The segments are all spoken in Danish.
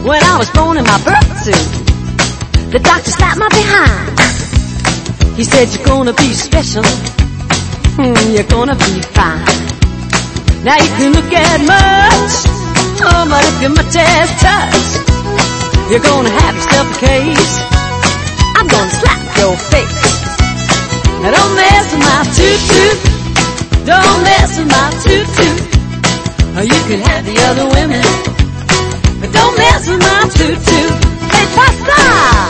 When I was born in my birth suit, the doctor slapped my behind. He said, you're gonna be special, you're gonna be fine. Now you can look at much, oh, but if you're much as touch, you're gonna have yourself a case. I'm gonna slap your face. Now don't mess with my toot-toot, don't mess with my toot-toot. You can have the other women, but don't mess with my toot-toot. Hey, pasta!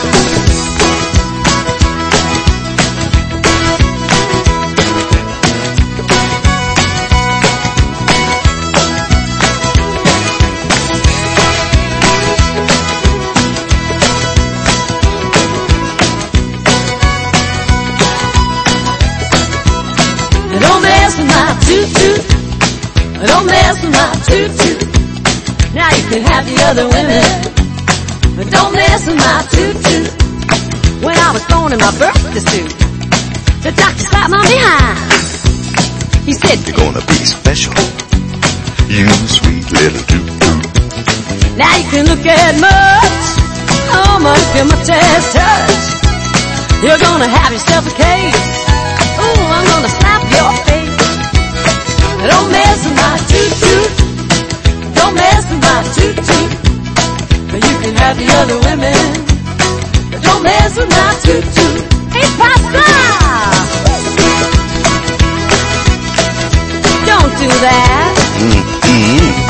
Don't mess with my toot-toot. Don't mess with my toot-toot. Now you can have the other women, but don't mess with my toot-toot. When I was born in my birthday suit, the doctor slapped my behind. He said, you're gonna be special, you sweet little toot-toot. Now you can look at much, oh, much, you're much as touch. You're gonna have yourself a case. Ooh, I'm gonna slap your face. Don't mess with my toot-toot. Don't mess with my toot-toot. You can have the other women, but don't mess with my toot-toot. Hey, pasta! Don't do that. Mm-hmm.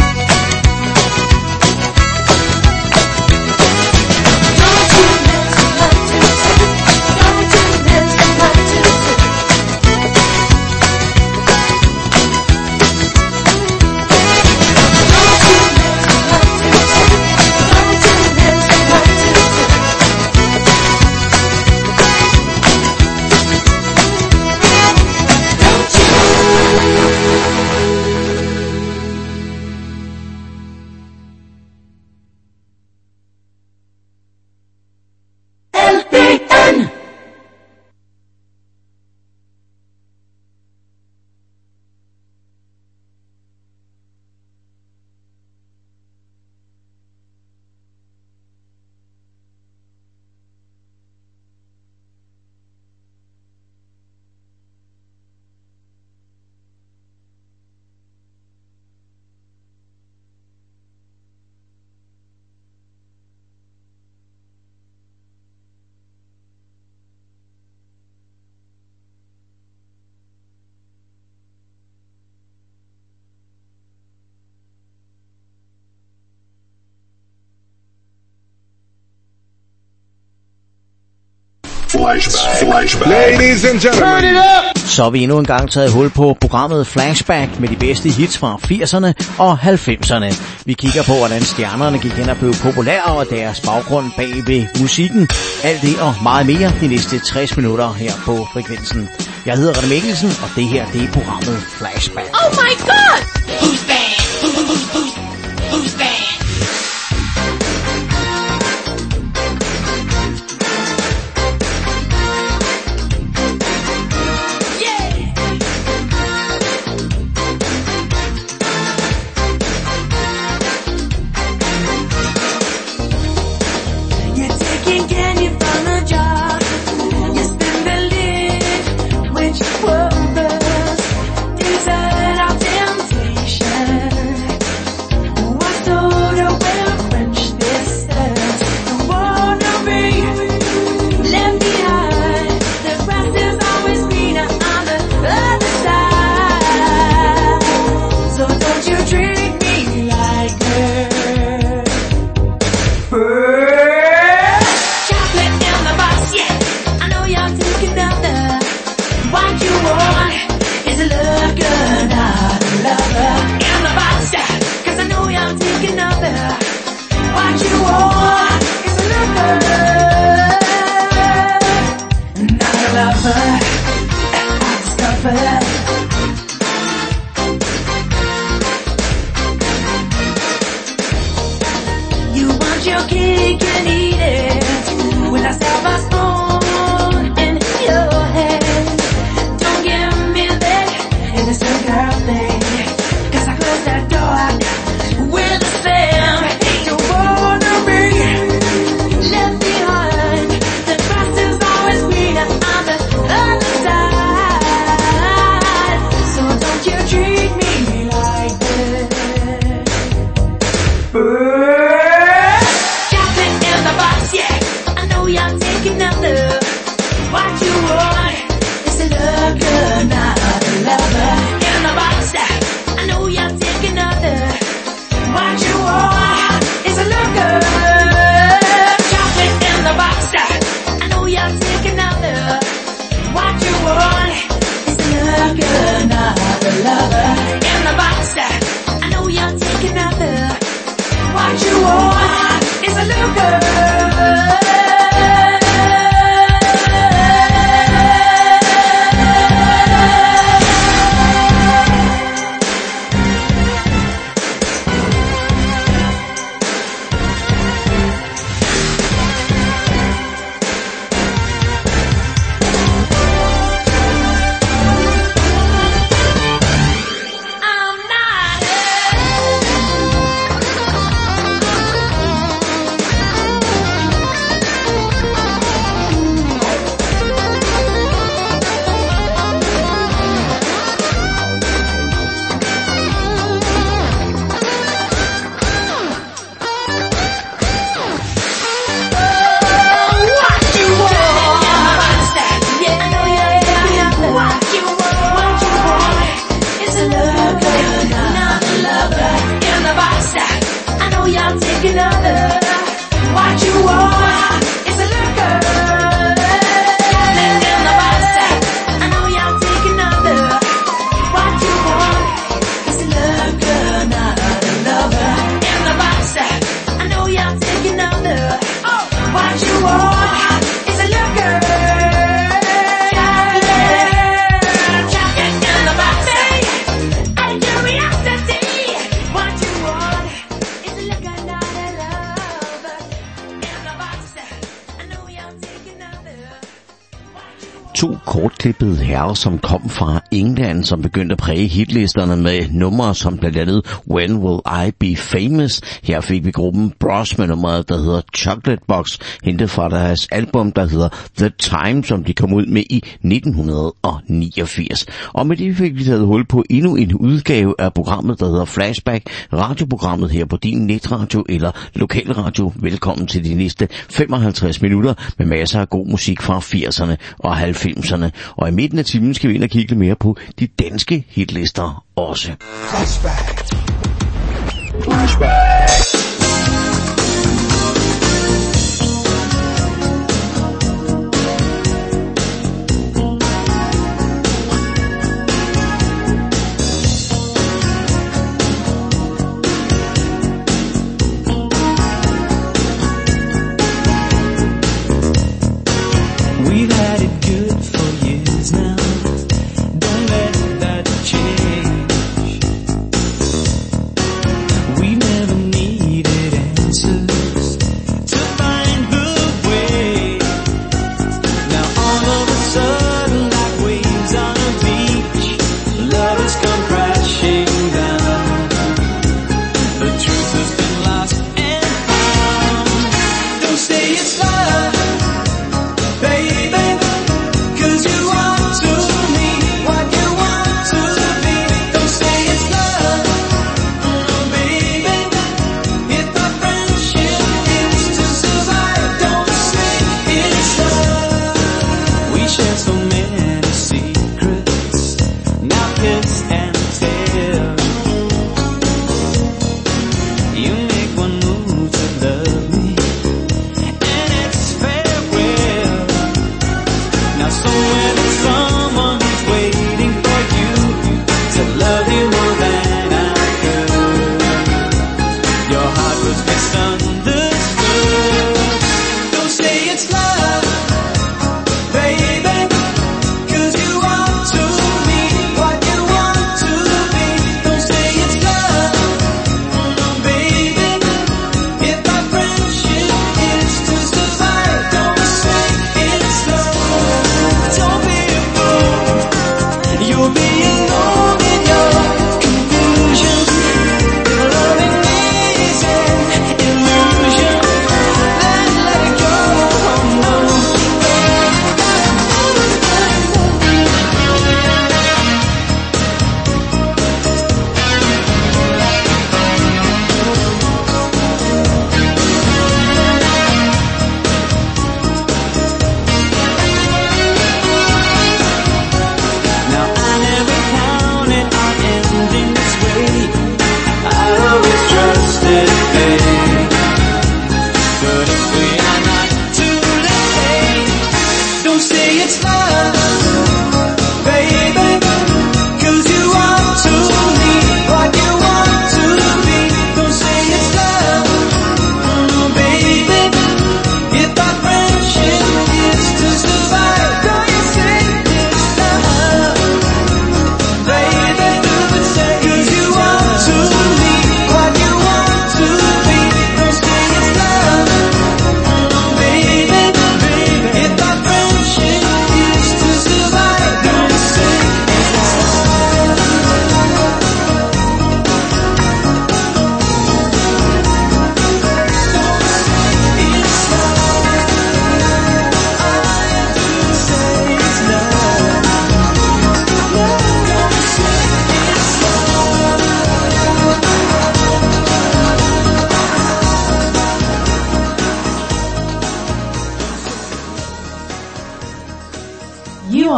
Flashback. Ladies and gentlemen. Turn it up! Så har vi endnu en gang taget hul på programmet Flashback med de bedste hits fra 80'erne og 90'erne. Vi kigger på, hvordan stjernerne gik hen og blev populære og deres baggrund bag ved musikken. Alt det og meget mere de næste 60 minutter her på frekvensen. Jeg hedder René Mikkelsen, og det her det er programmet Flashback. Oh my god! Who's bad? Who's bad? Cause I closed that door with a slam. Don't wanna Chocolate in the box, yeah. I know you're taking another. What you want is a looker, not a lover. In the box, I know you're taking another. What you want is a looker. Chocolate in the box, I know you're taking another. What you want is a looker, not a lover. In the box, I know you're taking another. What you want is a looker. To kortklippede herrer, som kom fra England, som begyndte at præge hitlisterne med numre som blandt andet When Will I Be Famous. Her fik vi gruppen Bros med nummeret, der hedder Chocolate Box, hentet fra deres album, der hedder The Time, som de kom ud med i 1989. Og med det fik vi taget hul på endnu en udgave af programmet, der hedder Flashback, radioprogrammet her på din netradio eller lokalradio. Velkommen til de næste 55 minutter med masser af god musik fra 80'erne og 90'erne. Og i midten af timen skal vi ind og kigge lidt mere på de danske hitlister også. Flashback. Flashback. We've had it good for years now. Don't let that change. We've never needed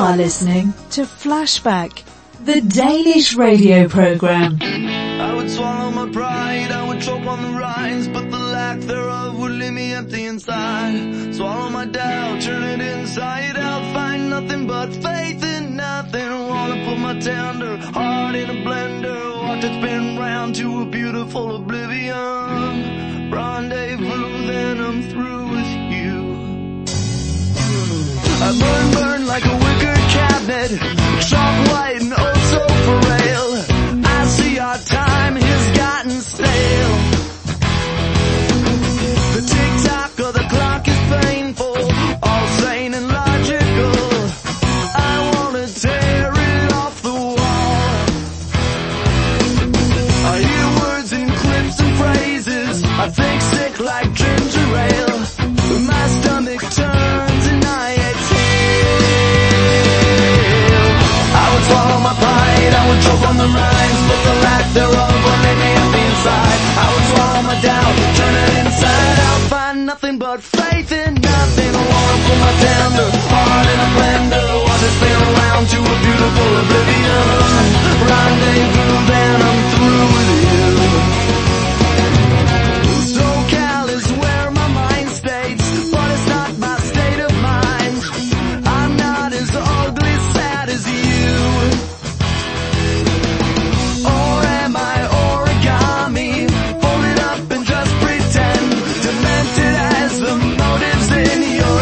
are listening to Flashback, the Danish radio program. I would swallow my pride, I would choke on the rinds, but the lack thereof would leave me empty inside. Swallow my doubt, turn it inside out, find nothing but faith in nothing. Wanna put my tender heart in a blender, watch it spin round to a beautiful oblivion. Rendezvous, then I'm through with you. I burn like a wicker cabinet, chalk white and oh so frail. I see our time has gotten stale. The tick-tock of the clock is painful, all sane and logical. I wanna tear it off the wall. I hear words and clips and phrases, I think sick like ginger ale. My stomach turns and I exhale. I would swallow my pride, I would choke on the rhymes, but the lack thereof will leave me empty inside. I would swallow my doubt, turn it inside out, find nothing but faith in nothing. I wanna put my tender heart in a blender, watch it spin around to a beautiful oblivion. Rendezvous, then I'm through with you. SoCal is where my mind stays, but it's not my state of mind. I'm not as ugly, sad as you. Or am I origami, folded up and just pretend, demented as the motives in your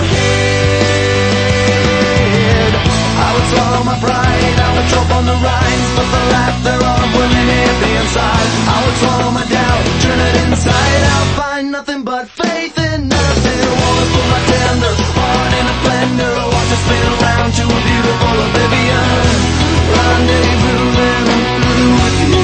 head. I would swallow my pride, I would choke on the rhymes, but the lack thereof would leave me empty inside. I would swallow my doubt, turn it inside out, find nothing but faith in nothing. I wanna put my tender heart in a blender, watch it spin around to a beautiful oblivion. Rendezvous, then I'm through with you.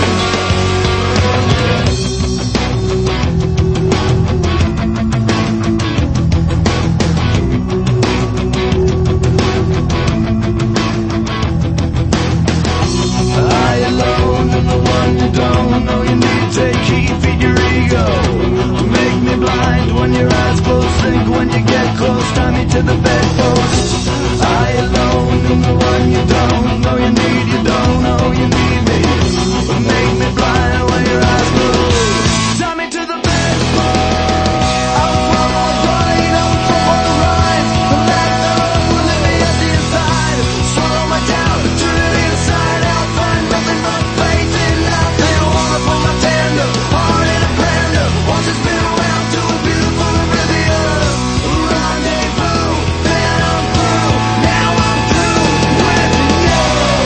I alone am the one you don't know you need. Take heed, feed your ego. Make me blind when your eyes close. Think when you get close, tie me to the bedpost. I alone am the one you don't know you need. You don't know you need me. Make me blind when your eyes close. Tie me to the bedpost. I was wrong all right, I was wrong all right. The lack thereof will leave me empty inside. Swallow my doubt, turn it inside out, find nothing but faith in nothing. I wanna put my tender heart in a blender, watch it spin around to a beautiful oblivion. Rendezvous, then I'm through. Now I'm through with you.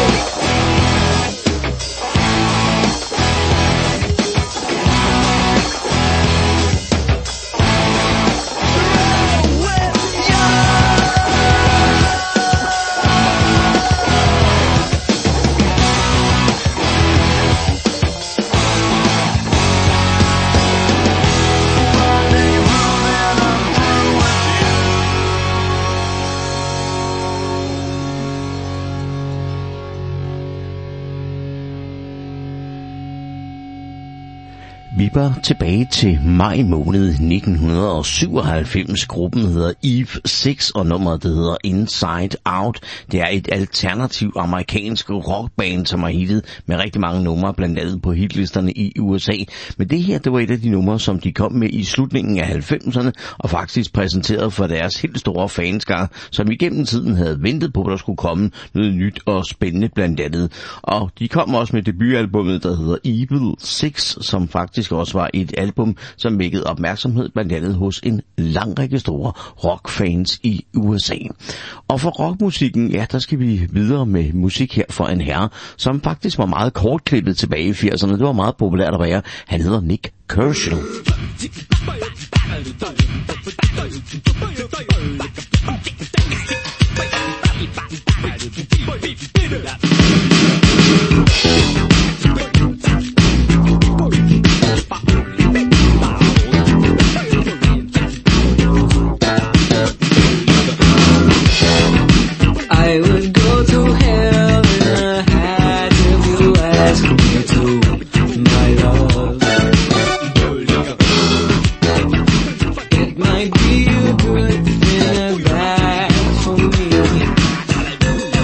Vi var tilbage til maj måned 1997. Gruppen hedder Eve 6, og nummeret det hedder Inside Out. Det er et alternativ amerikansk rockband, som har hittet med rigtig mange numre, blandt andet på hitlisterne i USA. Men det her, det var et af de numre, som de kom med i slutningen af 90'erne, og faktisk præsenteret for deres helt store fanskare, som igennem tiden havde ventet på, at der skulle komme noget nyt og spændende blandt andet. Og de kom også med debutalbummet, der hedder Evil 6, som faktisk også var et album, som vækkede opmærksomhed blandt andet hos en lang række store rockfans i USA. Og for rockmusikken, ja, der skal vi videre med musik her for en herre, som faktisk var meget kortklippet tilbage i 80'erne. Det var meget populært at være. Han hedder Nik Kershaw. I would go to hell in a hat if you ask me to, my love. It might be a good thing or bad for me.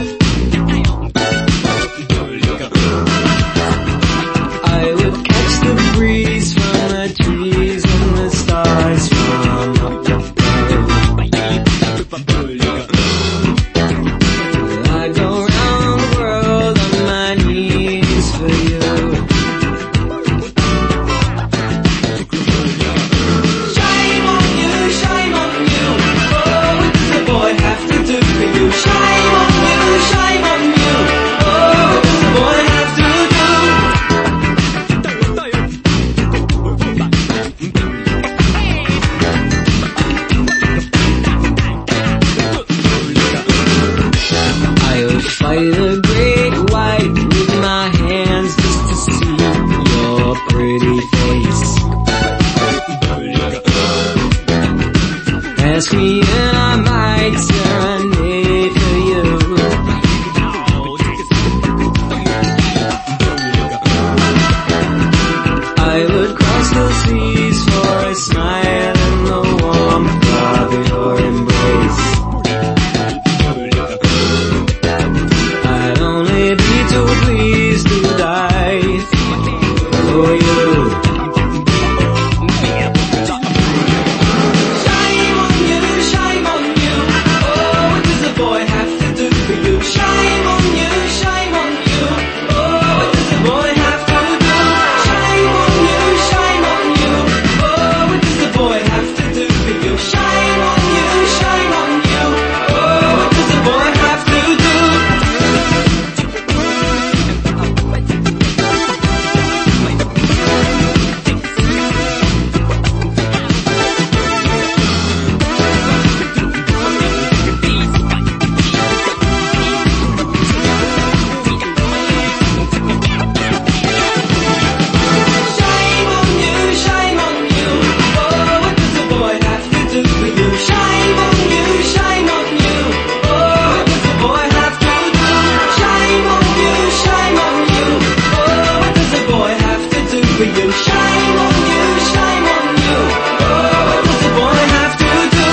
Ask me and I might serenade for you. I would cross the seas for a smile in the warmth of your embrace. I'd only be too pleased to die for you. Shame on you, shame on you. Oh, what does a boy have to do for you? Shame on you, shame on you. Oh, what does a boy have to do? Shame on you, shame on you. Oh, what does a boy have to do for you? Shame on you, shame on you. Oh, what does a boy have to do? Shame on you, shame on you. Oh, what does a boy have to do for you? Shame on you, shame on you. Oh, what does a boy have to do? Shame on you, shame on you. Oh, what does a boy have to do for you? Shame on you, shame on you. Oh, what does a boy have to do?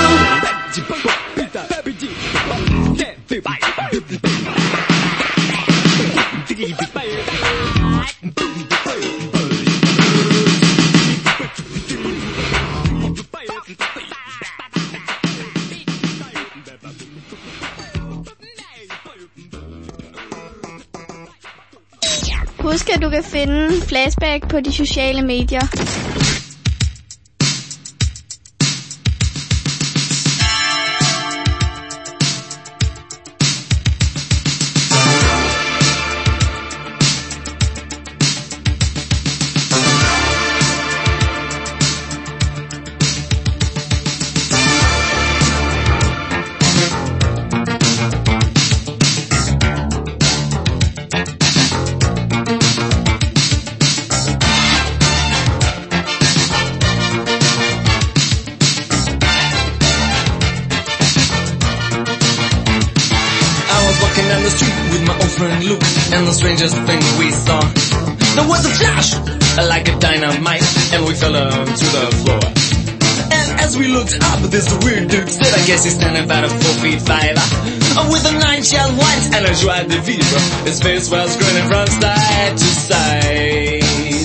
Husk, at du kan finde Flashback på de sociale medier. Walking down the street with my old friend Luke, and the strangest thing we saw, there was a flash like a dynamite, and we fell to the floor. And as we looked up, this weird dude said, I guess he's standing about 4'5", with a 9-shell white and a joie de vivre. His face was grinning from side to side.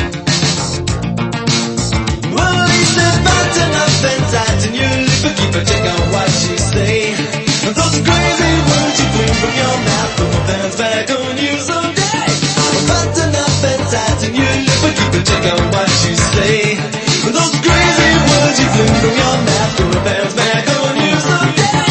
Well, he said, button up and tighten your lip and keep a check on what you say. Those crazy words you bring from your mouth put my pants back on you someday. Button up and tighten your lip and keep a check on what you say. Those crazy words you fling from your mouth put my pants back on you someday.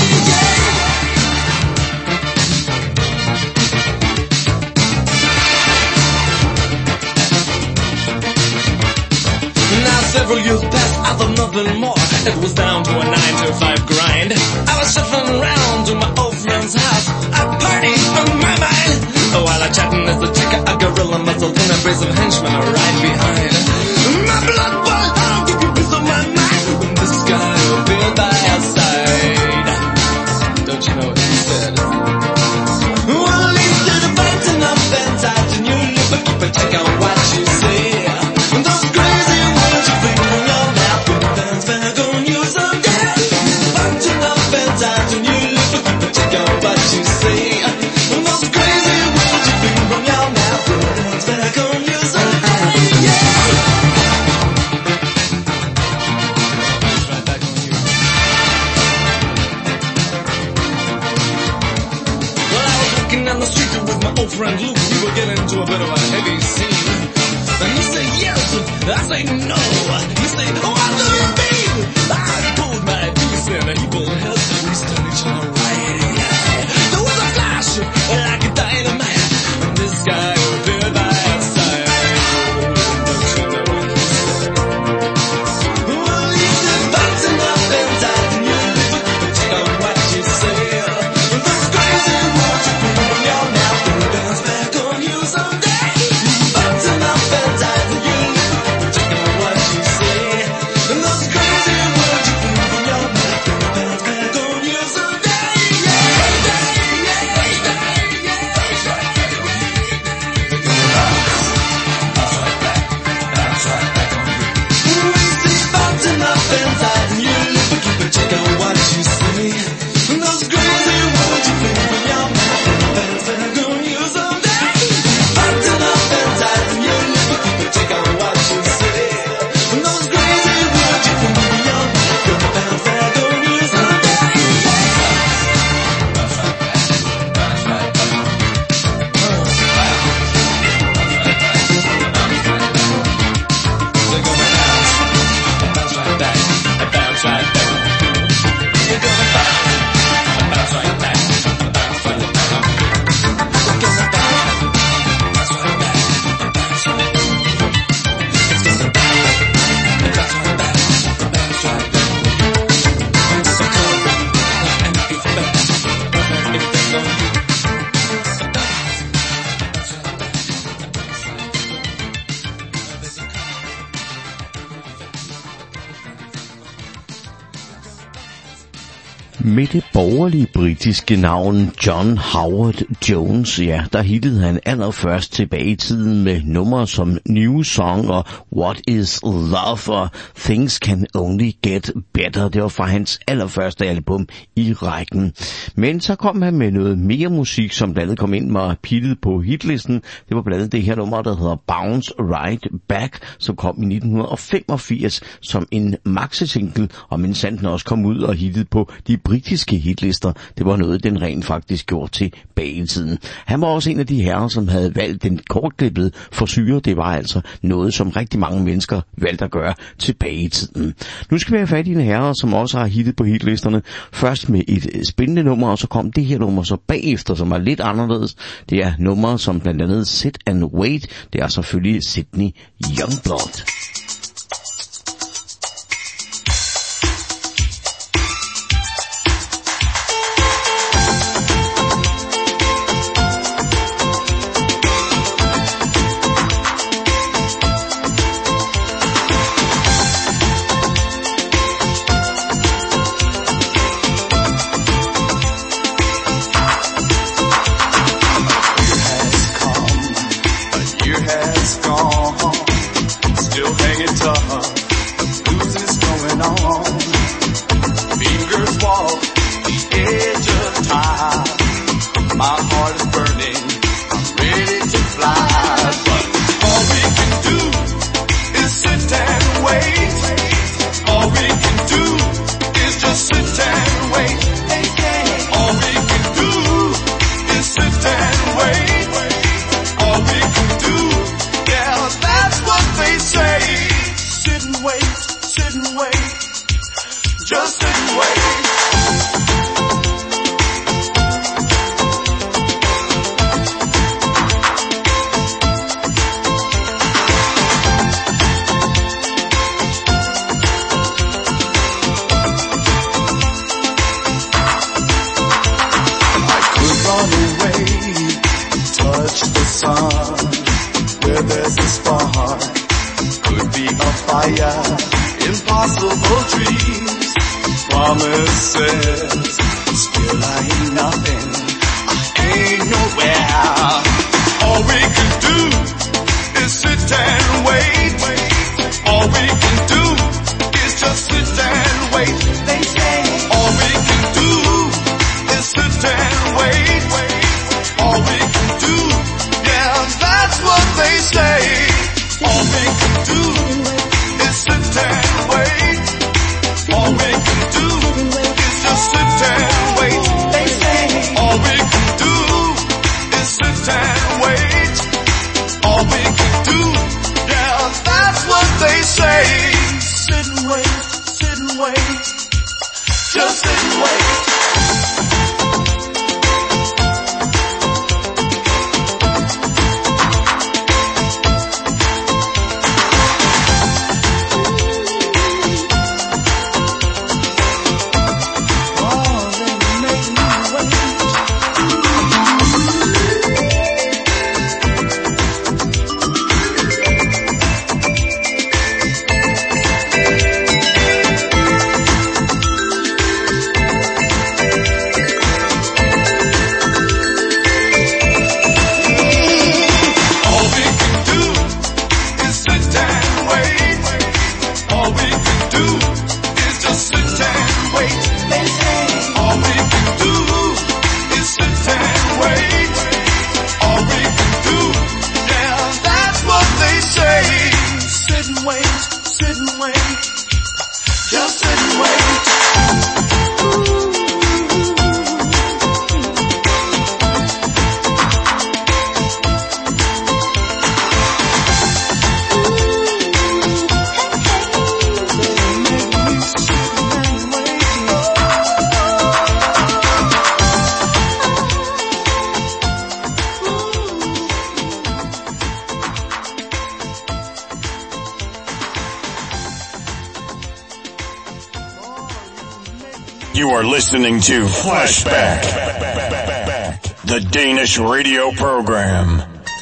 Now several years passed, I thought nothing more. It was down to a 9-to-5 grind. I was shuffling around to my old friend's house, a party on my mind. While I chatting as a chick, a gorilla muscle and a brace of henchmen are right behind. My blood boiled, I'll give you peace of my mind when this guy appeared by our side. Don't you know what he said? Well, he said, button up and tighten your lip and keep a check on what you say. Those crazy words you bring from your mouth put my pants back on you someday. Button up and tighten your lip and keep a check on what you say. Those crazy words you bring from your mouth put my pants back on you someday. Yeah. Right back on you. Well, I was walking down the street with my old friend Luke. We were getting into a bit of a heavy scene. And he said yes, I say no. He said, oh, what do you mean? I pulled my piece and he pulled his, and we started each other right. There was a flash like a dynamite, and this guy appeared by our side. Don't you know what he said? Well, he said, button up and tighten your lip and keep a check on what you say. Those crazy words you bring from your mouth put my pants back on you someday. Button up and tighten your lip and keep a check on what you say. fans eyes and your lip, keep a check on what you say. Those crazy words you bring from your mouth, the fans that are gonna use someday. Until the fans eyes and your lip, keep a check on what you say. Those crazy words you bring from your mouth, the fans that are gonna use someday. Med det borgerlige britiske navn John Howard Jones, ja, der hittede han allerførst tilbage i tiden med numre som New Song og What Is Love og Things Can Only Get Better. Det var fra hans allerførste album i rækken. Men så kom han med noget mere musik, som blandt andet kom ind med pittet på hitlisten. Det var blandt andet det her nummer, der hedder Bounce Right Back, som kom i 1985 som en maxi-single, og mens den også kom ud og hittede på de britiske hitlister. Det var noget, den rent faktisk gjorde tilbage i tiden. Han var også en af de herrer, som havde valgt den kortklippede forsyre. Det var altså noget, som rigtig mange mennesker valgte at gøre tilbage i tiden. Nu skal vi have fat i en herre, som også har hittet på hitlisterne. Først med et spændende nummer, og så kom det her nummer så bagefter, som er lidt anderledes. Det er nummer som blandt andet Sit and Wait. Det er selvfølgelig Sydney Youngblood. You are listening to Flashback, the Danish radio program.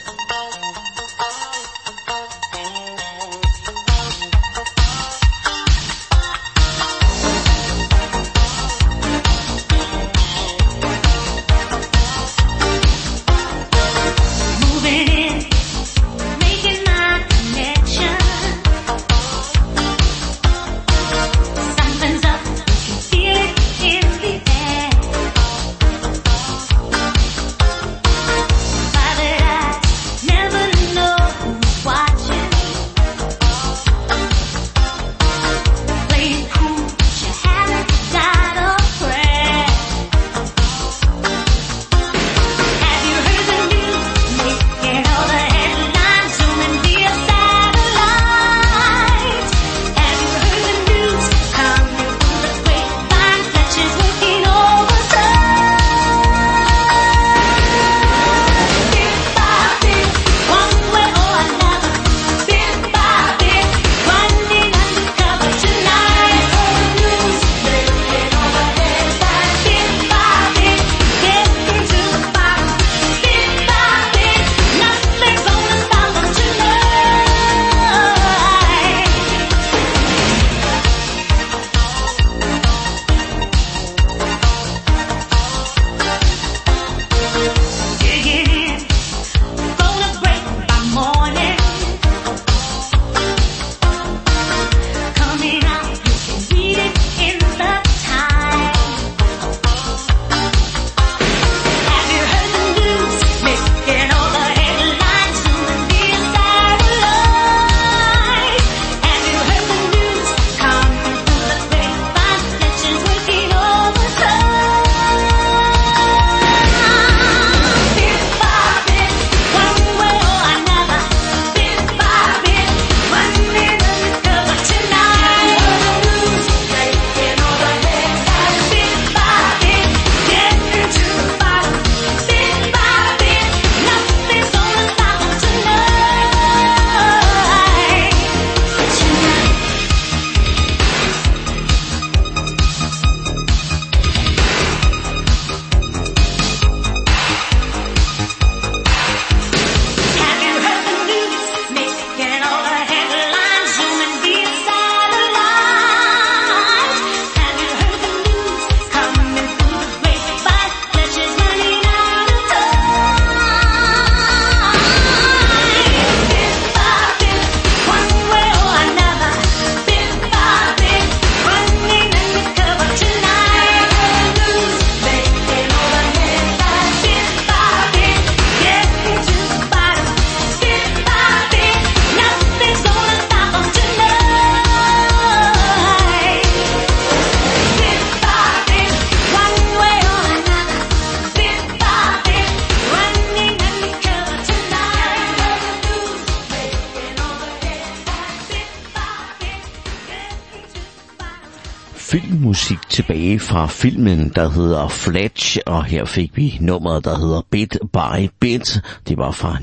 Filmmusik tilbage fra filmen, der hedder Fletch, og her fik vi nummeret, der hedder Bit by Bit. Det var fra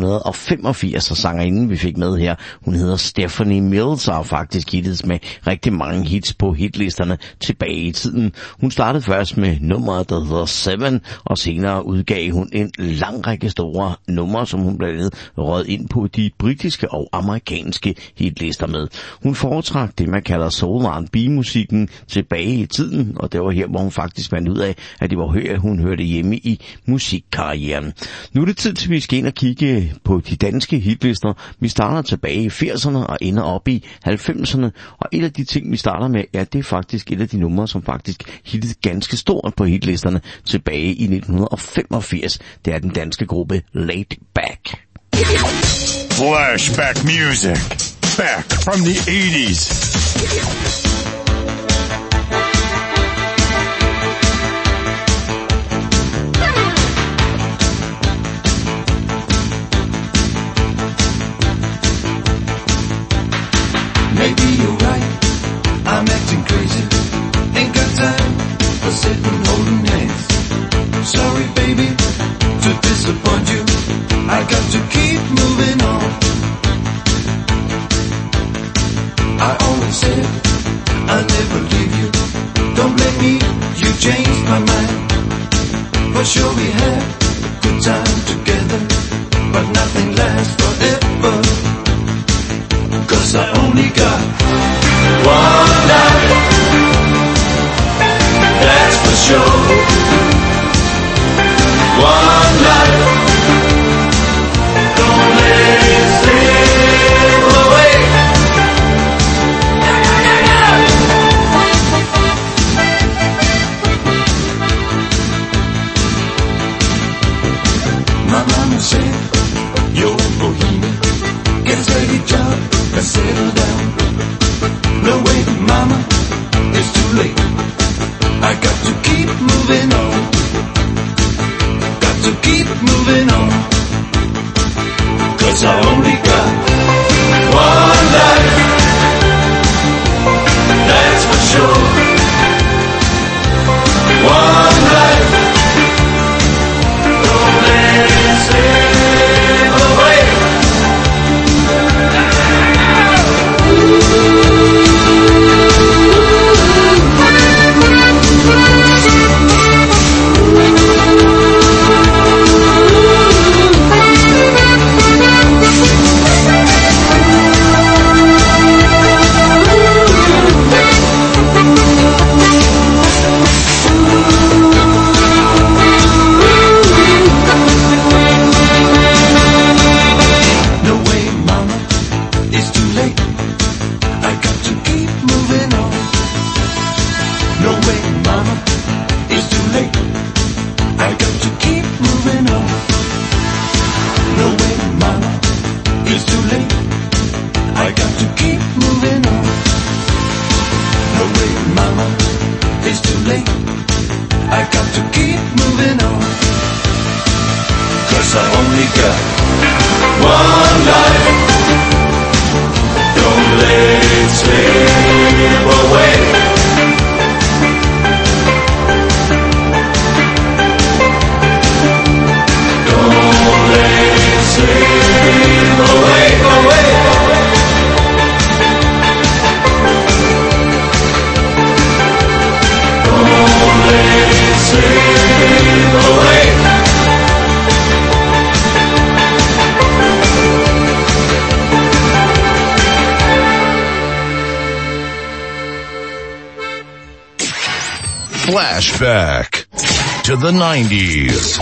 1985, og sangerinden vi fik med her, hun hedder Stephanie Mills, og har faktisk hittet med rigtig mange hits på hitlisterne tilbage i tiden. Hun startede først med nummeret, der hedder Seven, og senere udgav hun en lang række store numre, som hun blandt andet rød ind på de britiske og amerikanske hitlister med. Hun foretrak det, man kalder soul R&B-musikken tilbage i tiden, og det var her, hvor hun faktisk fandt ud af, at det var her, hun hørte hjemme i musikkarrieren. Nu er det tid til, at vi skal ind og kigge på de danske hitlister. Vi starter tilbage i 80'erne og ender op i 90'erne, og et af de ting, vi starter med, ja, det er faktisk et af de numre, som faktisk hittede ganske stort på hitlisterne tilbage i 1985. Det er den danske gruppe Laid Back. Flashback music, back from the 80s. Maybe you're right, I'm acting crazy. Ain't got time for sitting holding hands. Sorry baby, to disappoint you, I got to keep moving on. I always said sure we had good time together, but nothing lasts forever. 'Cause I only got one life, that's for sure. One life, don't let it slip away. My mama said, you're a bohemian, get a steady job and settle down. No way, mama, it's too late. I got to keep moving on. Got to keep moving on. 'Cause I only got one life, that's for sure. One life, don't let it slip away. Flashback to the 90s.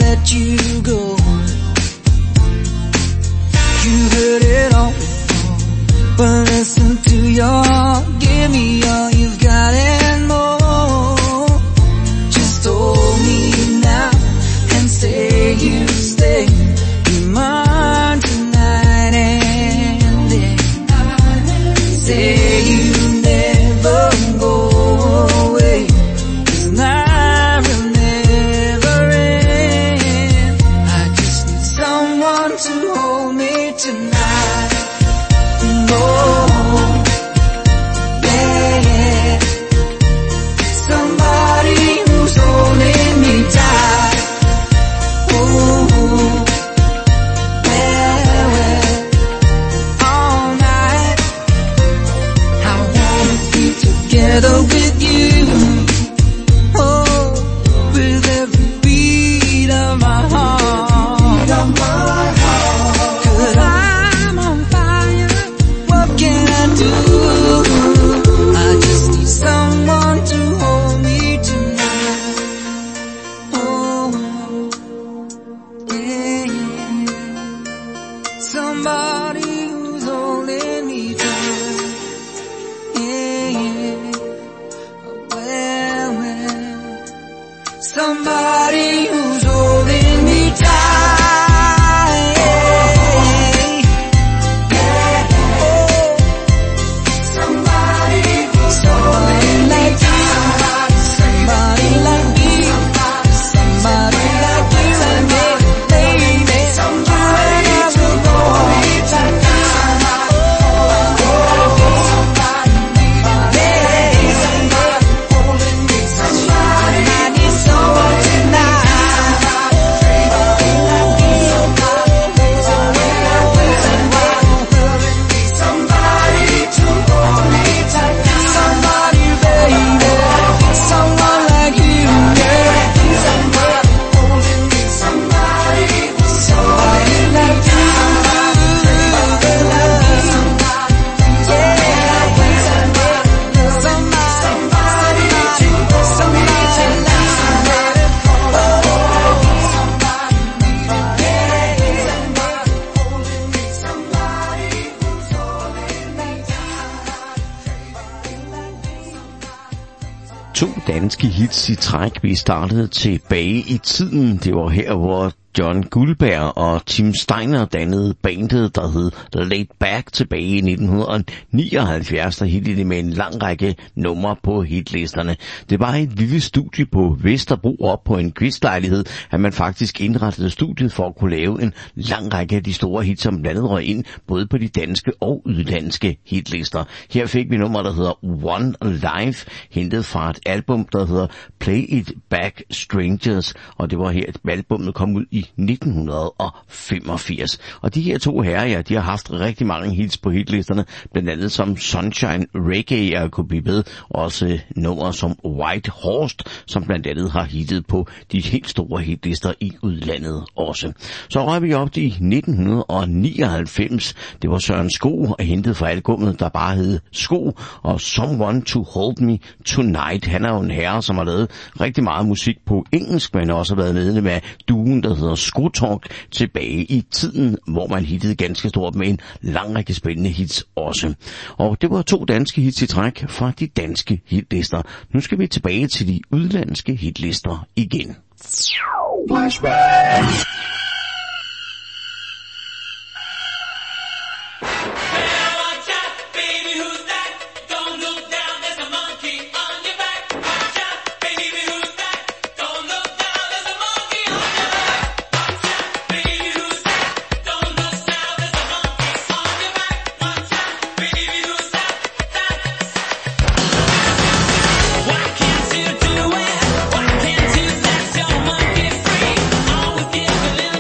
You heard it all before. Somebody who's holding me tight. Well, somebody who's holding me tight. Somebody who's holding me tight. Somebody like me. Somebody like you and me, baby. Somebody to hold me tight. To danske hits i træk. Vi startede tilbage i tiden. Det var her, hvor John Guldberg og Tim Steiner dannede bandet, der hed Laid Back tilbage i 1979, der hittede det med en lang række numre på hitlisterne. Det var et lille studie på Vesterbro op på en quizlejlighed, at man faktisk indrettede studiet for at kunne lave en lang række af de store hits, som blandt andet røg ind både på de danske og udlandske hitlister. Her fik vi nummer, der hedder One Life, hentet fra et album, der hedder Play It Back Strangers, og det var her, at albummet kom ud i 1985. Og de her to herrer, ja, de har haft rigtig mange hits på hitlisterne, blandt andet som Sunshine Reggae, jeg kunne blive ved, og også nummer som White Horse, som blandt andet har hittet på de helt store hitlister i udlandet også. Så røg vi op i 1999. Det var Søren Sko, hentet fra albummet, der bare hed Sko, og Someone to Hold Me Tonight. Han er jo en herre, som har lavet rigtig meget musik på engelsk, men også har været medlem af duen, der hedder Skrutalk, tilbage i tiden, hvor man hittede ganske stort med en lang række spændende hits også. Og det var to danske hits i træk fra de danske hitlister. Nu skal vi tilbage til de udlandske hitlister igen. Flashback. Why can't you do it? Why can't you let your monkey free? Always giggling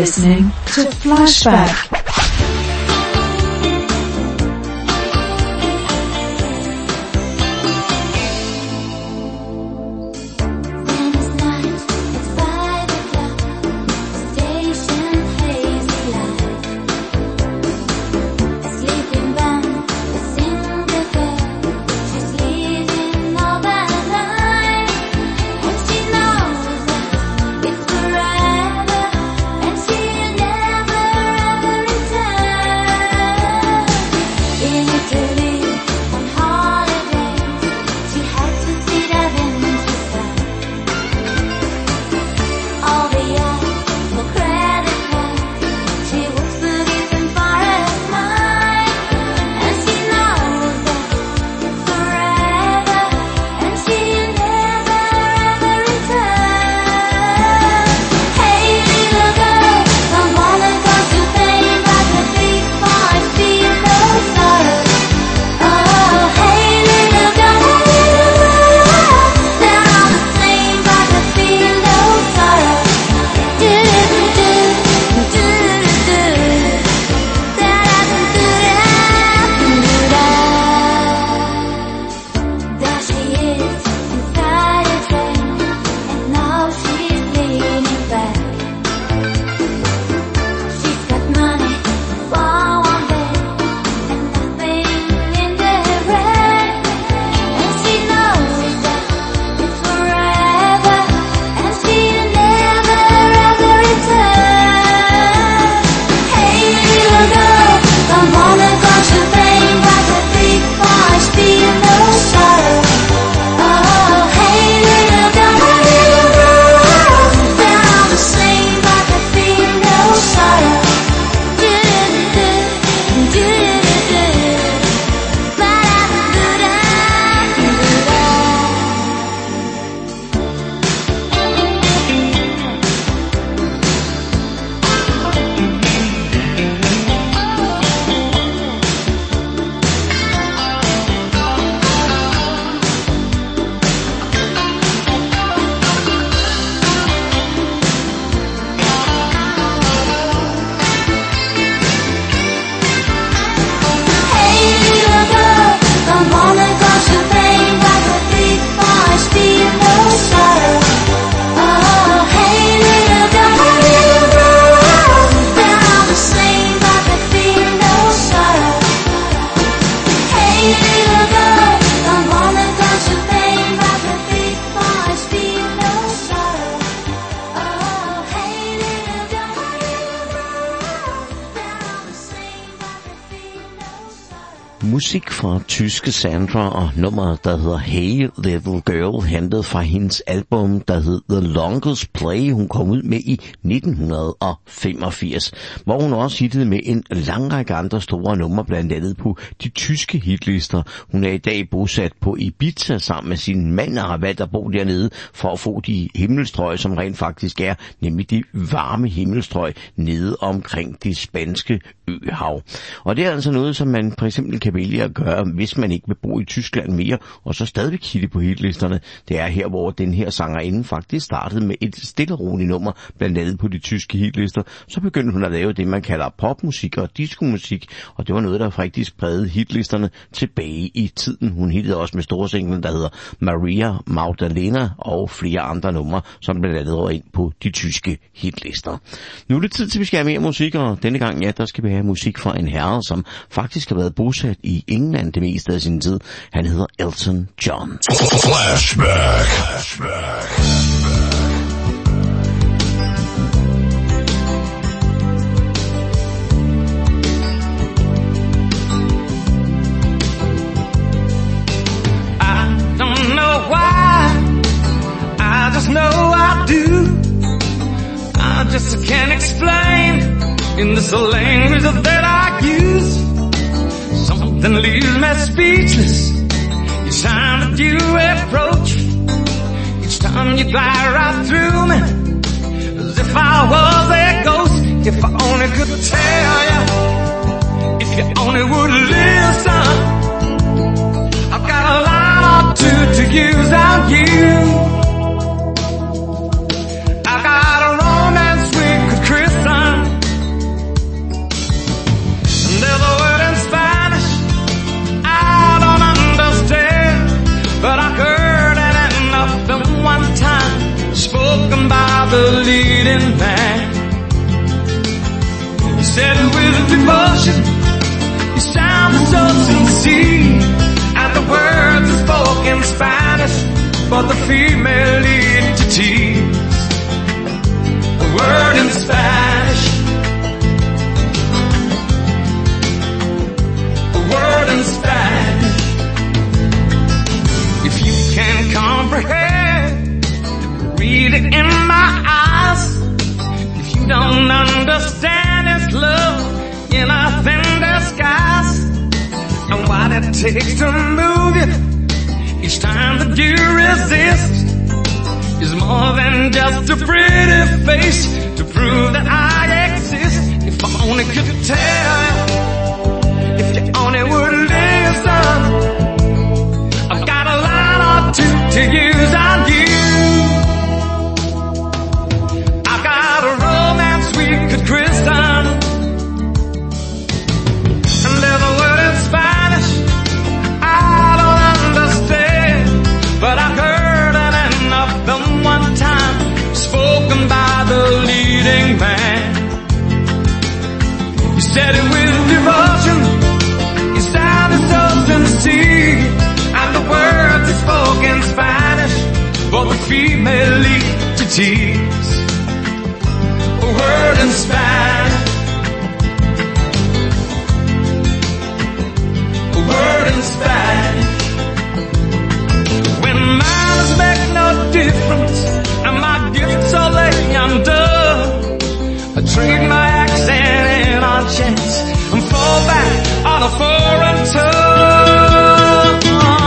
listening to Flashback. Musik fra tyske Sandra og nummeret, der hedder Hey Little Girl, hentet fra hendes album, der hed The Longest Play, hun kom ud med i 1985, hvor hun også hittede med en lang række andre store numre, blandt andet på de tyske hitlister. Hun er i dag bosat på Ibiza sammen med sin mand og har valgt at bo dernede for at få de himmelstrøg, som rent faktisk er, nemlig de varme himmelstrøg nede omkring det spanske øhav. Og det er altså noget, som man for eksempel kan vælge at gøre, hvis man ikke vil bo i Tyskland mere, og så stadigvæk hitte på hitlisterne. Det er her, hvor den her sangerinde faktisk startede med et stille og roligt nummer, blandt andet på de tyske hitlister. Så begyndte hun at lave det, man kalder popmusik og diskomusik, og det var noget, der faktisk prægede hitlisterne tilbage i tiden. Hun hittede også med store singlen, der hedder Maria Magdalena og flere andre numre, som blandt andet var ind på de tyske hitlister. Nu er det tid til, at vi skal have mere musik, og denne gang, ja, der skal vi have musik fra en herre, som faktisk har været bosat i England det meste af sin tid. Han hedder Elton John. Flashback. I don't know why, I just know I do. I just can't explain in this language that I use. Something leaves me speechless each time that you approach. Each time you glide right through me as if I was a ghost. If I only could tell you, if you only would listen. I've got a line or two to use on you. I've got a romance we could christen. the leading man. He said it with devotion, he sounded so sincere, and the words he spoke in Spanish for the female entities. A word in Spanish, a word in Spanish. If you can comprehend, read it in my eyes. If you don't understand, it's love in a thin disguise. And what it takes to move you each time that you resist is more than just a pretty face to prove that I exist. If I only could tell you, if you only would listen, I've got a line or two to use on you. I've got a romance we could christen, and there's a word in Spanish I don't understand, but I've heard it enough than one time, spoken by the leading man. He said it with devotion, he sounded so sincere, and the words he spoke in Spanish for the female entities. A word in Spanish, a word in Spanish. When manners make no difference and my gifts all lay undone, I trade my accent in on chance and fall back on a foreign tongue.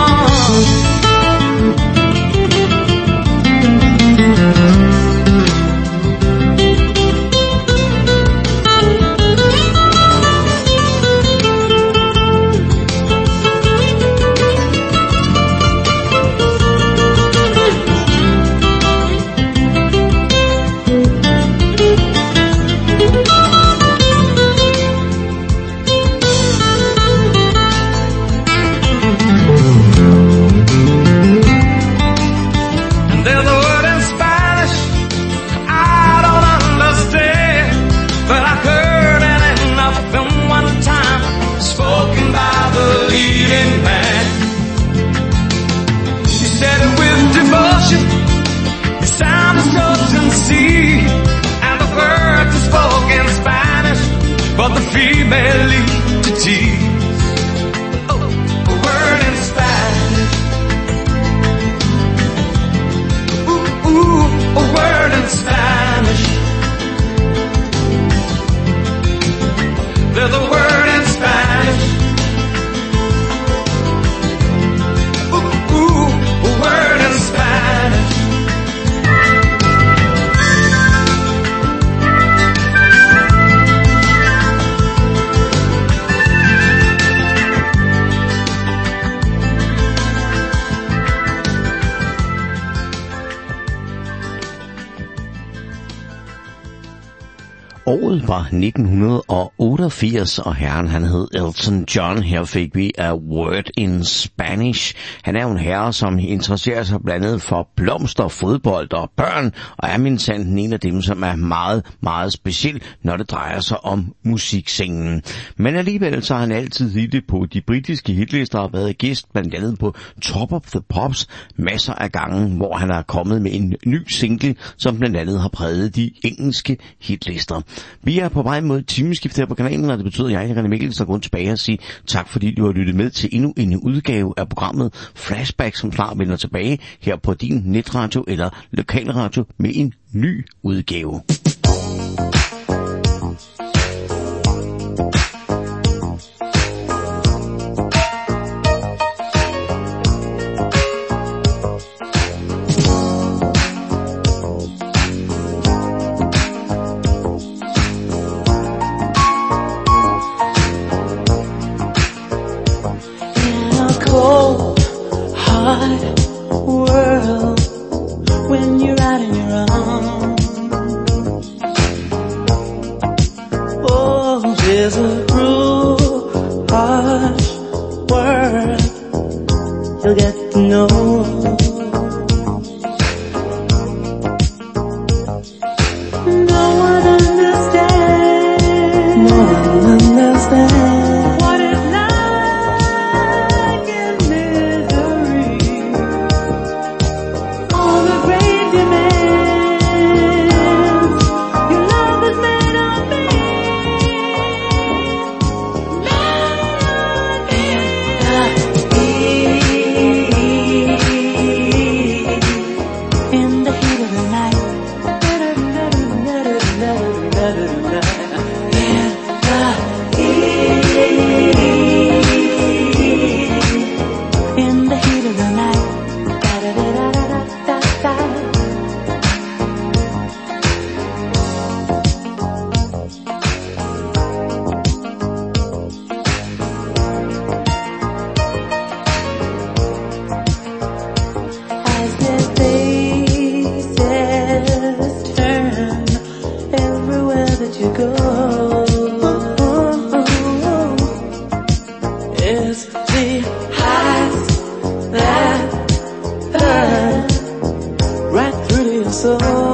For the female entities. Oh, a word in Spanish. Ooh, ooh, a word in Spanish. There's a word in Spanish. Ooh, ooh, a word in Spanish. Året var 1988, og herren han hed Elton John. Her fik vi A Word in Spanish. Han er jo en herre, som interesserer sig blandt andet for blomster, fodbold og børn, og er mindsandt en af dem, som er meget, meget speciel, når det drejer sig om musikscenen. Men alligevel så har han altid hittet på de britiske hitlister og været gæst blandt andet på Top of the Pops masser af gange, hvor han er kommet med en ny single, som blandt andet har præget de engelske hitlister. Vi er på vej mod timeskiftet her på kanalen, og det betyder, at jeg, René Mikkelsen, går tilbage og sige tak, fordi du har lyttet med til endnu en udgave af programmet Flashback, som snart vender tilbage her på din netradio eller lokalradio med en ny udgave. World, when you're out on your own, oh, there's a cruel, harsh world you'll get to know. she hides that hurt right through your soul.